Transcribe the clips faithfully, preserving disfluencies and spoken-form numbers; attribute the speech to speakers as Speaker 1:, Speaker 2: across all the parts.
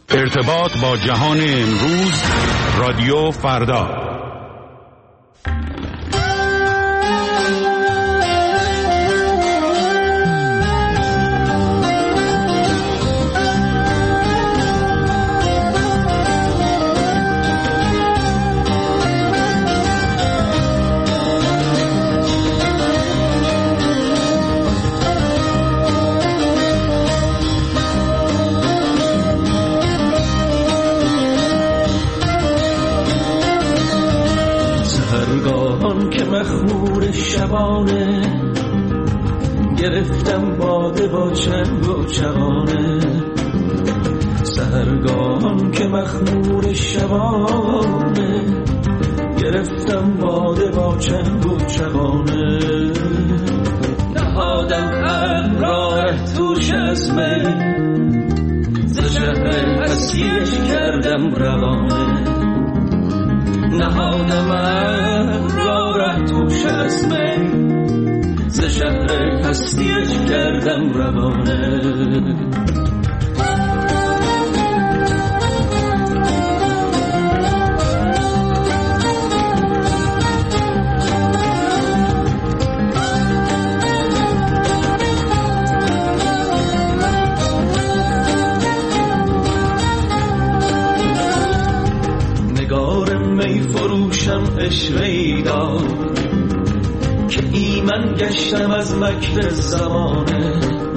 Speaker 1: ارتباط با جهان امروز، رادیو فردا.
Speaker 2: که مخمور شبانه گرفتم باده با چنگ و چغانه، سحرگاهان که مخمور شبانه گرفتم باده با چنگ و چغانه، نهادم همراه توش از می ز شهر هستیش کردم روانه، نهادم را ره توش از می ز شهر هستیش کردم روانه. اشوه‌ای داد که ایمن گشتم از مکر زمانه،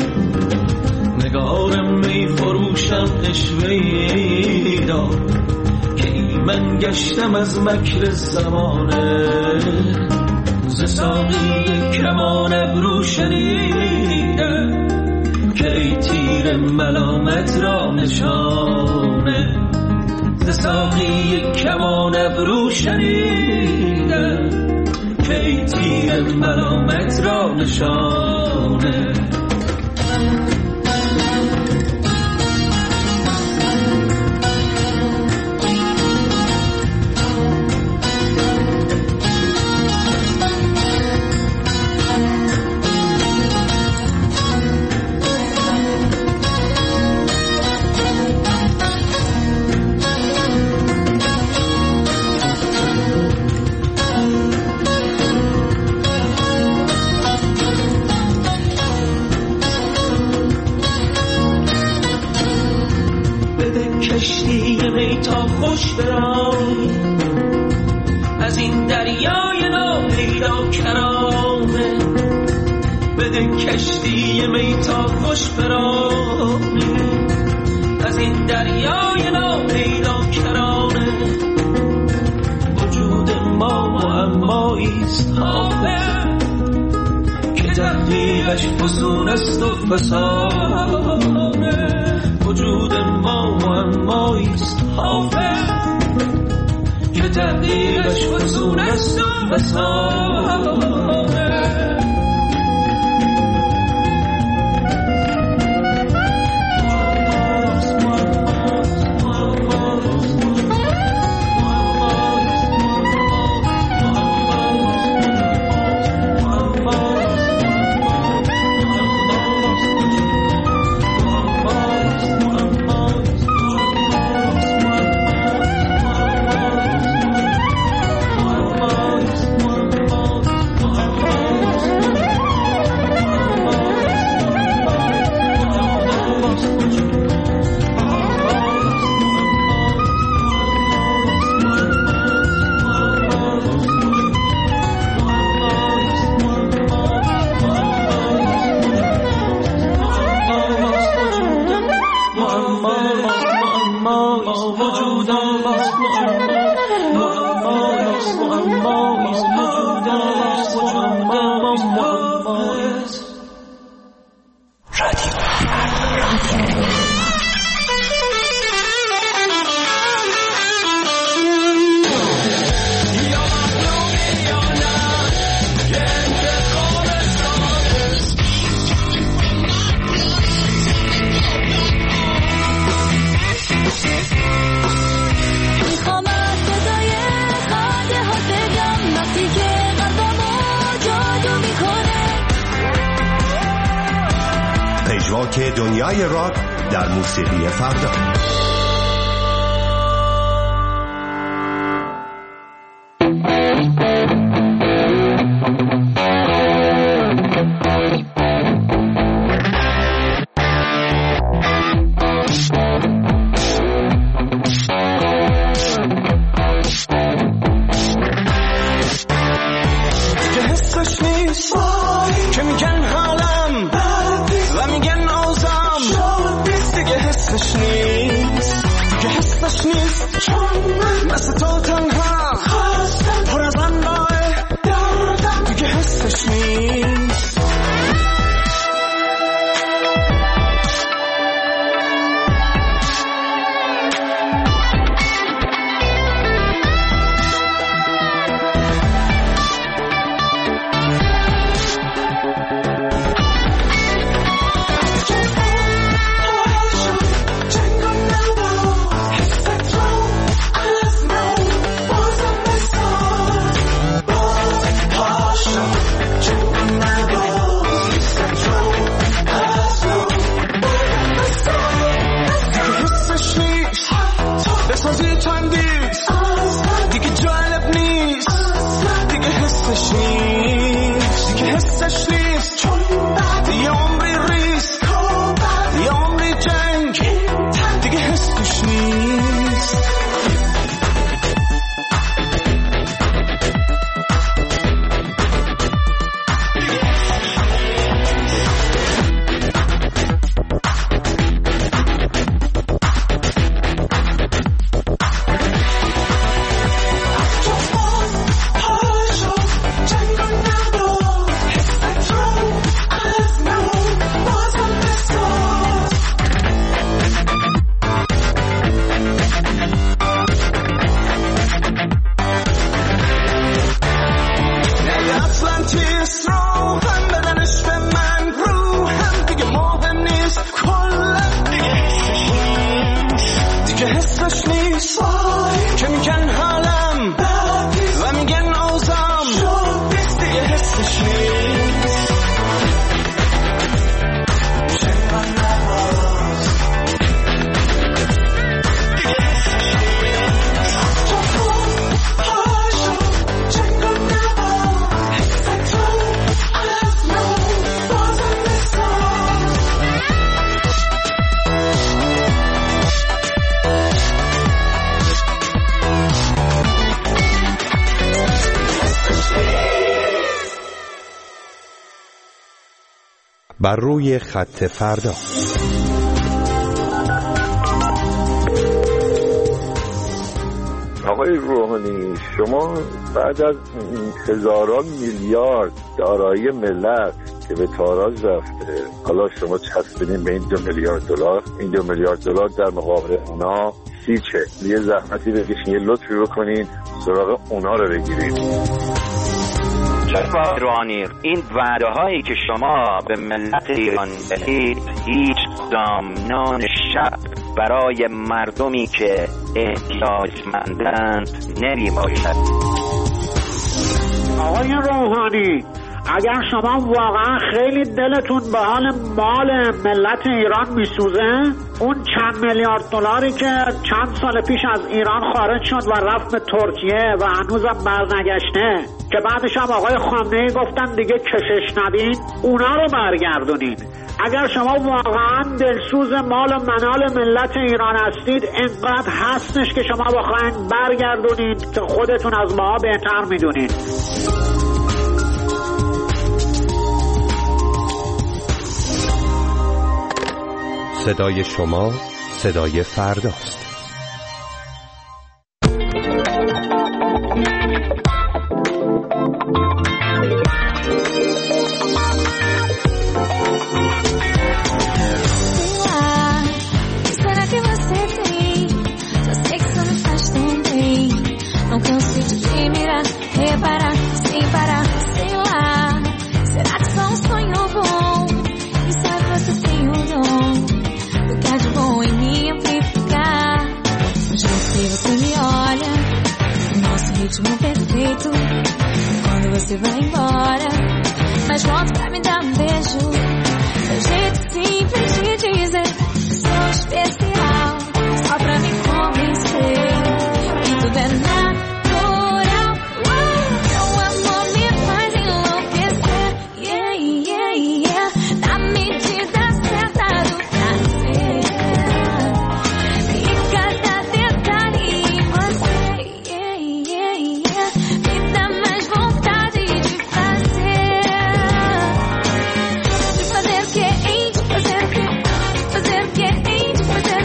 Speaker 2: نگارم می فروشم اشوه‌ای داد که ایمن گشتم از مکر زمانه، ز ساقی کمان ابرو شنیدم که ای تیر ملامت را نشانه، ز ساقی کمان ابرو شنیدم که ای تیر ملامت را نشانه. خوش برای از این دریای ناپیدا کرانه، بده کشتی می تا خوش برای از این دریای ناپیدا کرانه، وجود ما معماییست حافظ که تحقیقش فسون است و فسانه، وجود ما معماییست حافظ که تحقیقش فسون است و فسانه.
Speaker 3: پژواک دنیای راک در موسیقی فردا. حسش نیست دیگه حسش نیست چون من مثل تو تنها پر از انواع دردم دیگه حسش نیست
Speaker 4: بر روی خط فردا.
Speaker 5: آقای روحانی، شما بعد از هزاران میلیارد دارایی ملت که به تاراج رفته، حالا شما چسبیدین به این دو میلیارد دلار، این دو میلیارد دلار در مقابل اونا سیچه. یه زحمتی بکشین، یه لطفی بکنین سراغ اونا رو بگیرید.
Speaker 6: جناب روحانی، این وعده هایی که شما به ملت ایران دهید هیچ دامنان شب برای مردمی که احتیاجمندند نمی باشد.
Speaker 7: آقای روحانی، اگر شما واقعا خیلی دلتون به حال مال ملت ایران میسوزه، اون چند میلیارد دلاری که چند سال پیش از ایران خارج شد و رفت به ترکیه و هنوزم برنگشته، که بعدش هم آقای خامنه‌ای گفتن دیگه کشش ندین، اونا رو برگردونین. اگر شما واقعا دلسوز مال و منال ملت ایران هستید، انقدر هستش که شما بخواین برگردونید که خودتون از ما بهتر میدونید.
Speaker 4: صدای شما صدای فرداست.
Speaker 8: Você vai embora, mas volta pra me dar um beijo. Seu jeito simples de dizer sou especial, só pra me convencer que tudo é natural. Seu amor me faz enlouquecer, yeah, yeah, yeah. Na medida certa do prazer e cada detalhe em você, yeah, yeah, yeah. Me dá mais vontade de fazer, de fazer o que, hein, de fazer o que, fazer o que, hein, de fazer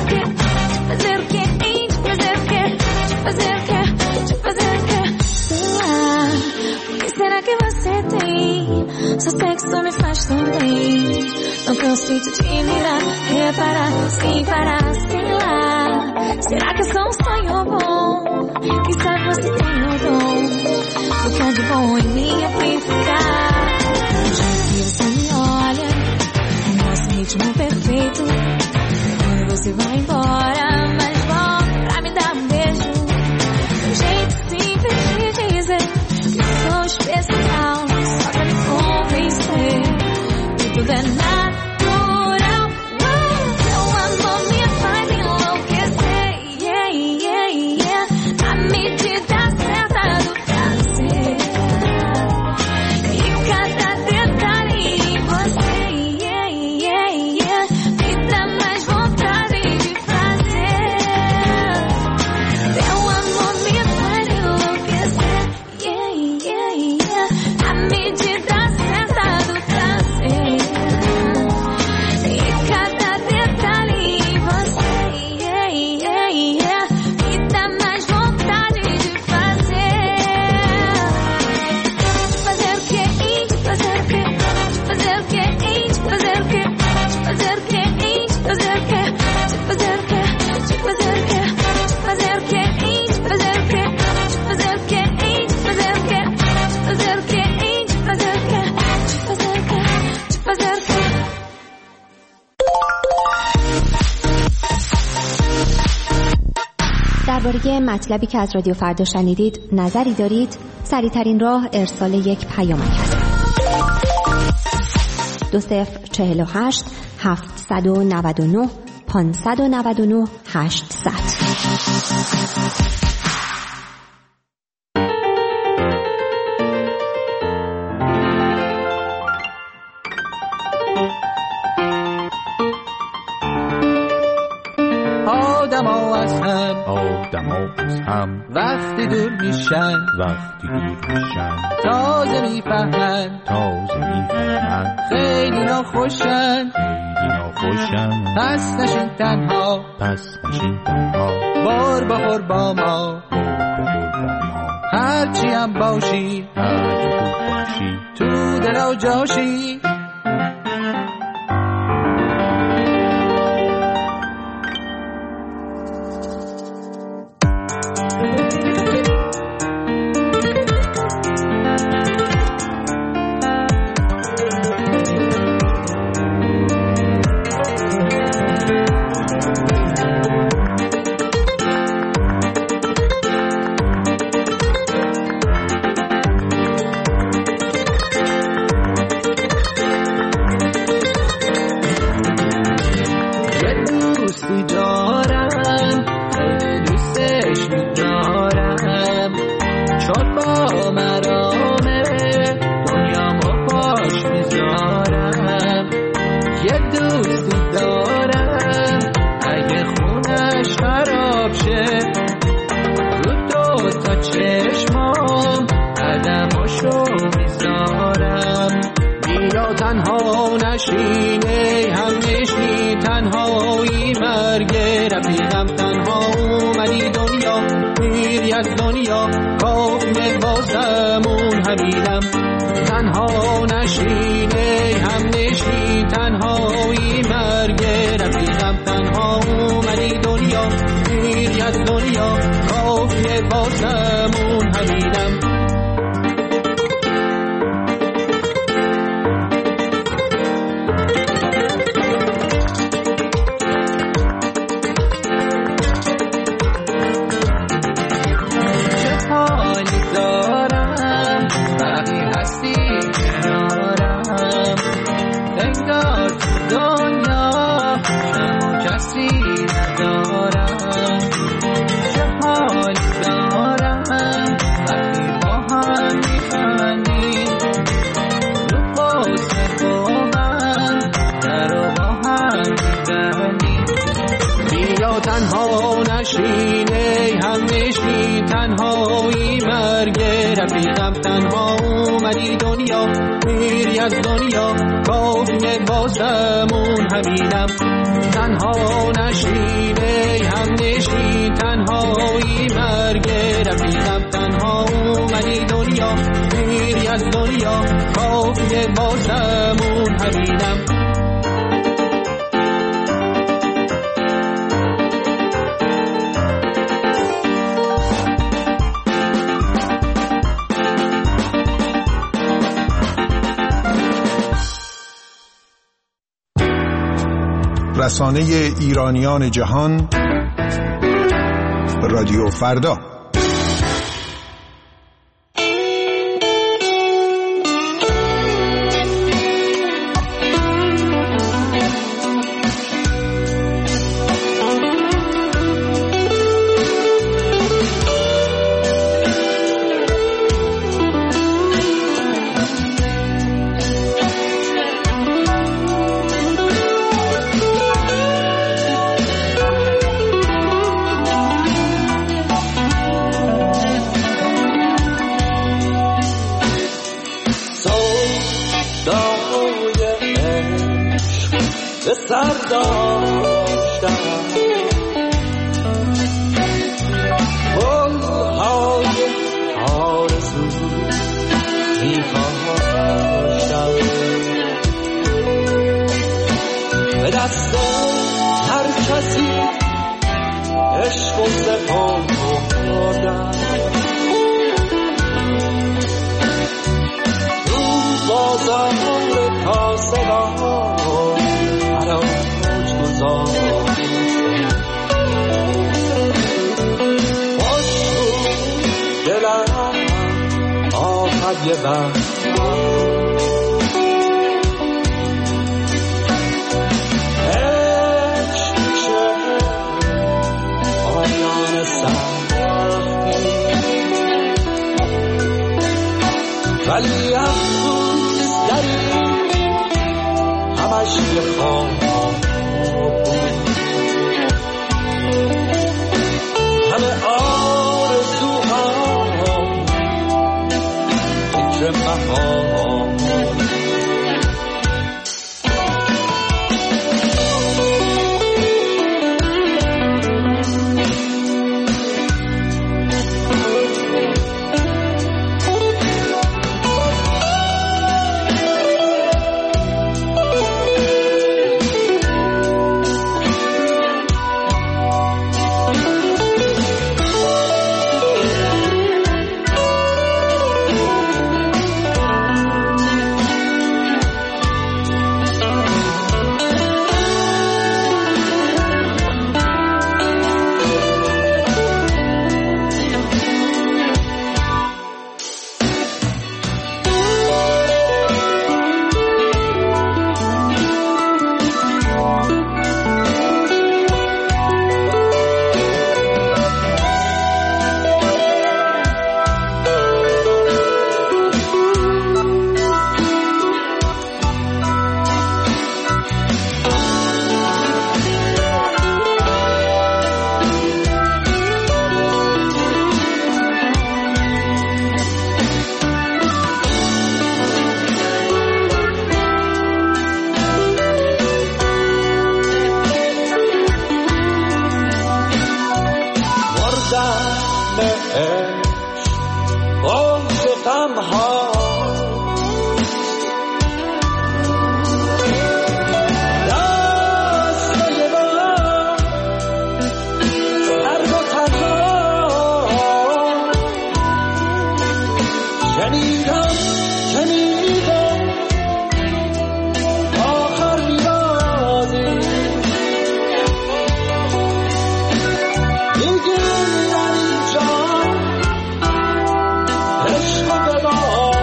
Speaker 8: fazer o quê? De fazer o quê? Sei lá, o que será que você tem? Seu sexo me faz tão bem. Não canso de te mirar, reparar, sem parar, sei lá. Será que é só um sonho bom? Quem sabe você tem o dom do que há de bom em mim amplificar. Do jeito que você me olha, o nosso ritmo perfeito. Quando você vai embora, mas volta pra me dar um beijo. Do jeito simples de dizer que sou especial, só pra me convencer que tudo é natural. Seu amor me faz enlouquecer, yeah, yeah, yeah. A medida certa do prazer e cada detalhe em você, yeah, yeah, yeah. Me dá mais vontade de fazer. Seu amor me faz enlouquecer, yeah, yeah, yeah. A medida certa do prazer e cada detalhe em você, yeah, yeah, yeah. Me dá mais vontade de fazer. De fazer o quê? De fazer o quê? De fazer o quê? De fazer o quê? De fazer o quê? De fazer o quê? De fazer o quê? De fazer o quê? De fazer o quê? De fazer o quê? De fazer o quê? De fazer o quê? De fazer o quê? De fazer o quê? De fazer o quê? De fazer o quê?
Speaker 9: درباره مطلبی که از رادیو فردا شنیدید نظری دارید؟ سریع‌ترین راه ارسال یک پیامک است. دو صفر چهل و هشت هفتصد و نود و نه پانصد و نود و نه هشتصد.
Speaker 10: آدما از هم آدما از هم وقتی دور میشن وقتی دور میشن تازه میفهمن تازه میفهمن خیلی ناخوشن خیلی ناخوشن پس نشین تنها پس نشین تنها بار بخور با ما بار بخور با ما هرچی هم باشی هرچی خوب باشی تو دل و جاشی.
Speaker 3: رفیقم تنها اومدی دنیا، میری از دنیا کافیه واسمون همینم. تنها نشین ای هم نشین، تنهایی مرگ
Speaker 10: رفیقم تنها اومدی دنیا، میری از دنیا کافیه باسمون همینم.
Speaker 11: رسانه ایرانیان جهان، رادیو فردا.
Speaker 2: ولی افسوس داری همش بخوام همه آرزوها فکر مهام عشق ببار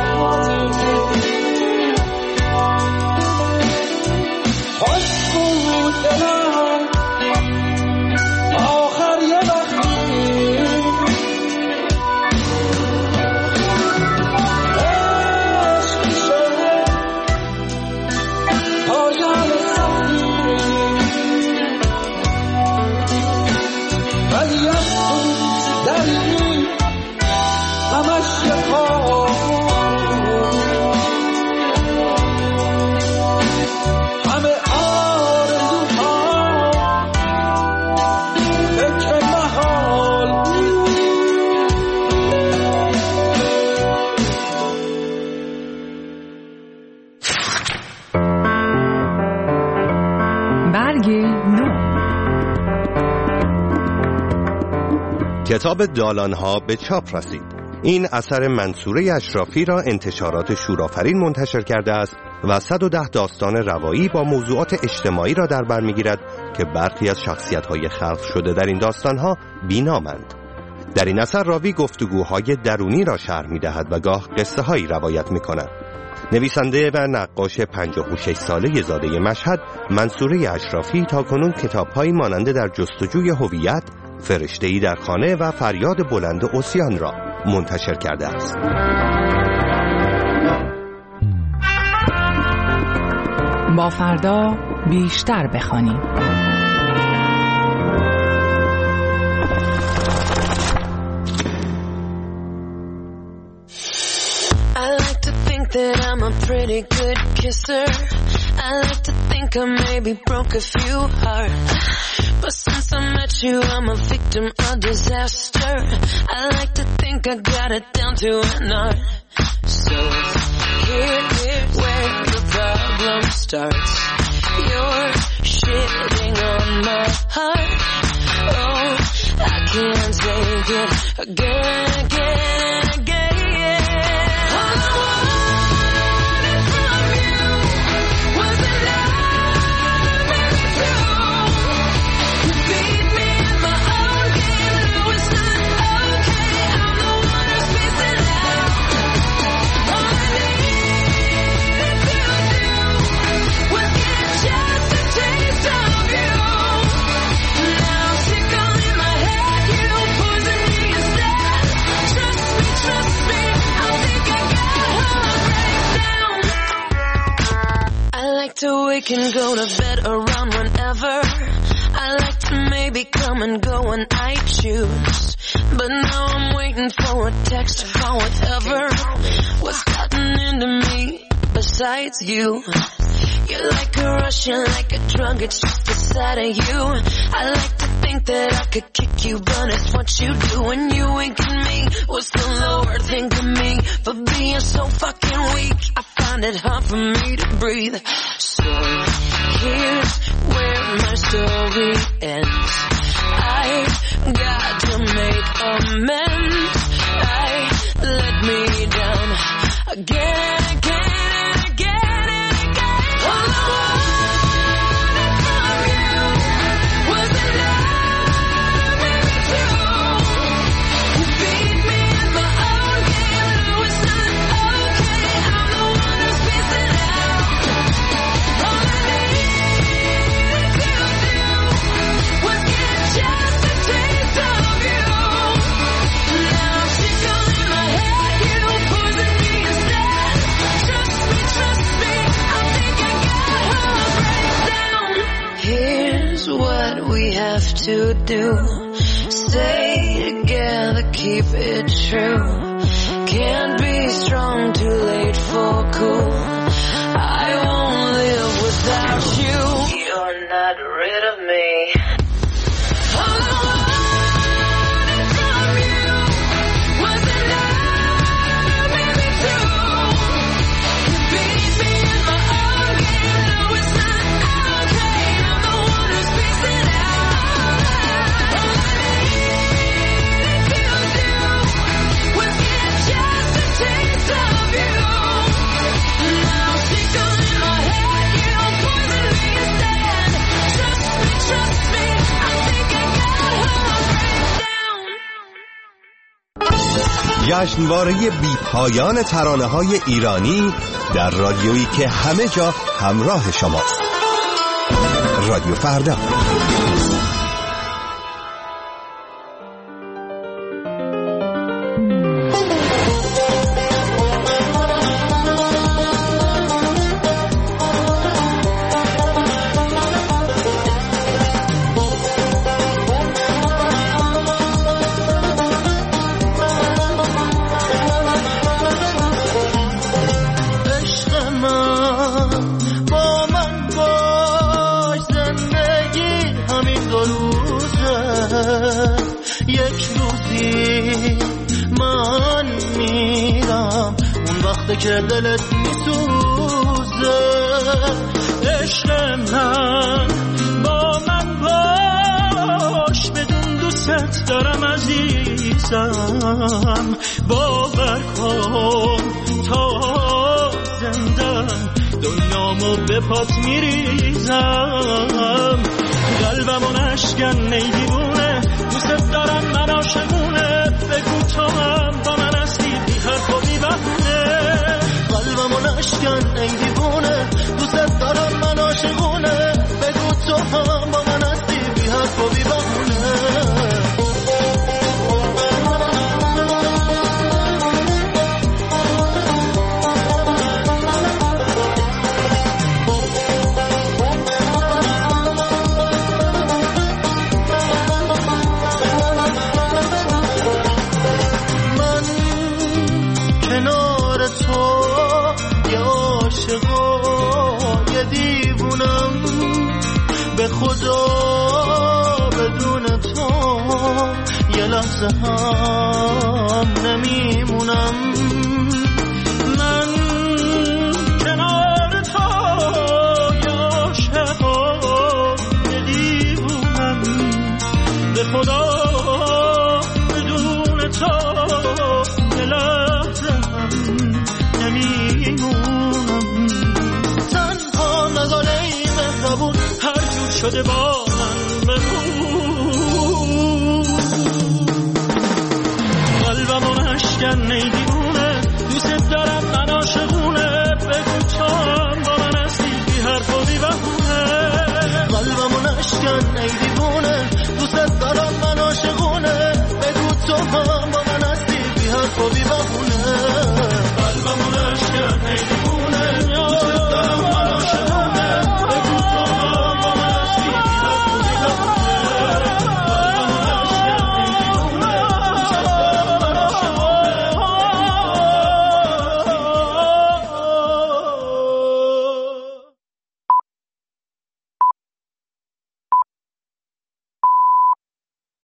Speaker 4: کتاب دالانها به چاپ رسید. این اثر منصوره اشرافی را انتشارات شورآفرین منتشر کرده است و صد و ده داستان روایی با موضوعات اجتماعی را در بر می‌گیرد که برخی از شخصیت‌های خلق شده در این داستان‌ها بی‌نامند. در این اثر راوی گفتگوهای درونی را شرح می‌دهد و گاه قصه‌هایی روایت می‌کند. نویسنده و نقاش پنجاه و شش ساله زاده مشهد، منصوره اشرافی تاکنون کتاب‌هایی مانند در جستجوی هویت، فرشته‌ای در خانه و فریاد بلند عصیان را منتشر کرده است.
Speaker 12: با فردا بیشتر بخوانیم.
Speaker 13: I like to think that I'm a pretty good kisser. I like to think I maybe broke a few hearts. But since I met you, I'm a victim of disaster. I like to think I got it down to an art. So here's where the problem starts. You're shitting on my heart. Oh, I can't take it again, again, again. All I wanted from you was a love, baby, true. You beat me in my own game, no, it's not okay. I'm the one who's missing out. All I needed to do was get just a taste of you. Now I'm sick all in my head, you poison me instead. Trust me, trust me, I think I got a breakdown. I like to wake and go to bed around whenever. I like to maybe come and go when I choose. But now I'm waiting for a text to call whatever. What's gotten into me besides you? You're like a rush, you're like a drug, it's just the sight of you. I like to think that I could kick you, but it's what you do when you wink at me. What's the lower thing of me for being so fucking weak? I find it hard for me to breathe. So here's where my story ends. I got to make amends. I let me down again, again, again, again. All I wanted from you was a love, baby, true. You beat me in my own game, no, it's not okay. I'm the one who's missing out. All I needed to do was get just a taste of you. Now I'm sick all in my head, you poison me instead. Trust me, trust me, I think I got a breakdown. Here's what we have to do. Stay together, keep it true. Can't be strong, too late for cool. I won't live without you. You're not rid of me. All I wanted from you was a love, baby, true. You beat me in my own game, no, it's not okay. I'm the one who's missing out. All I needed to do was get just a taste of you. Now I'm sick all in my head, you poison me instead. Trust me, trust me, I think I got a breakdown.
Speaker 4: جشنواره بی پایان ترانه‌های ایرانی در رادیویی که همه جا همراه شماست. رادیو فردا.
Speaker 3: که دلت میسوزه عشق من با من باش بدون دوست دوست دارم عزیزم، باور کن تا زندم دنیامو به پات میریزم. قلبمو نشکن ای دیوونه، دوست دارم من عاشقونه، بگو تو هم با من هستی بی حرف و بی بهونه. قلبمو نشکن ای دیوونه، دوست دارم من عاشقونه، بگو تو هم با من هستی بی حرف و بی بهونه. به خدا بدون تو یه لحظه هم نمیمونم. من کنار تو یه عاشقم یه دیوونم، به خدا بدون تو یه لحظه هم نمیمونم. تنها نزانه ای مهربون هر جور شده با